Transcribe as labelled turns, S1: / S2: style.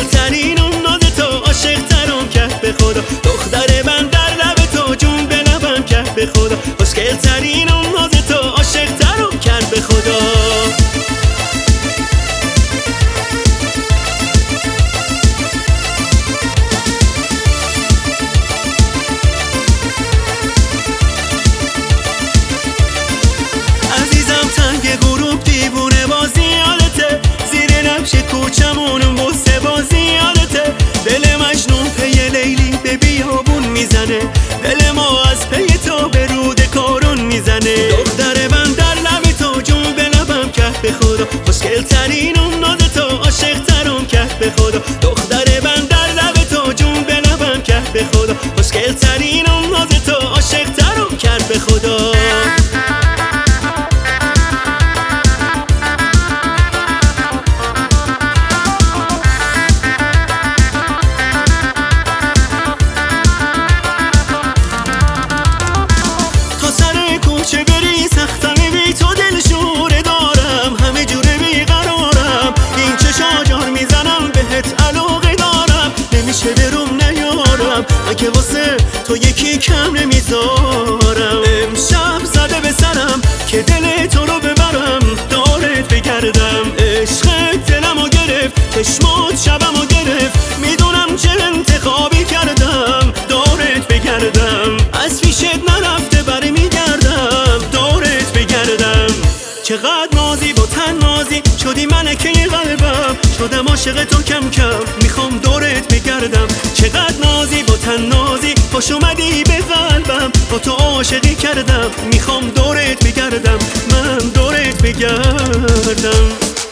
S1: خوشگلترین اون ناز تو عاشق ترم کرد به خدا. دختر من در لب تو جون به لبم کرد به خدا. خوشگلترین اون ناز تو عاشق ترم کرد به خدا. عزیزم تنگ غروب دیوونه بازی یادته، زیر نقش کوچمون بوسه بازی یادته. دل مجنون پی لیلی به بیابون میزنه، دل ما از پی تو به رود کارون میزنه. دختر من در لب تو جون به لبم کرد به خدا. خوشگلترین اون ناز تو عاشق ترم کرد به خدا. دختر من در لب تو جون به لبم کرد به خدا. خوشگلترین اون ناز تو عاشق ترم کرد به خدا. چه بری سختم بی تو دل شوره دارم، همه جوره بیقرارم. این چه شاجار میزنم بهت علاقه دارم، نمیشه دروم نیارم من که واسه تو یکی کم نمیذارم. امشب زده به سرم که دل تو رو ببرم، دارت بگردم. عشقت دلمو گرفت، چشمات شبمو گرفت، میدونم چه انتخابی کردم. دارت بگردم، از پیشت نرفته بری میگردم. دارت بگردم. چقدر نازی با تن نازی شدی ملکه قلبم، شدم عاشق تو کم کم میخوام دورت بگردم. چقدر نازی با تن نازی خوش اومدی به قلبم، با تو عاشقی کردم میخوام دورت بگردم. من دورت بگردم.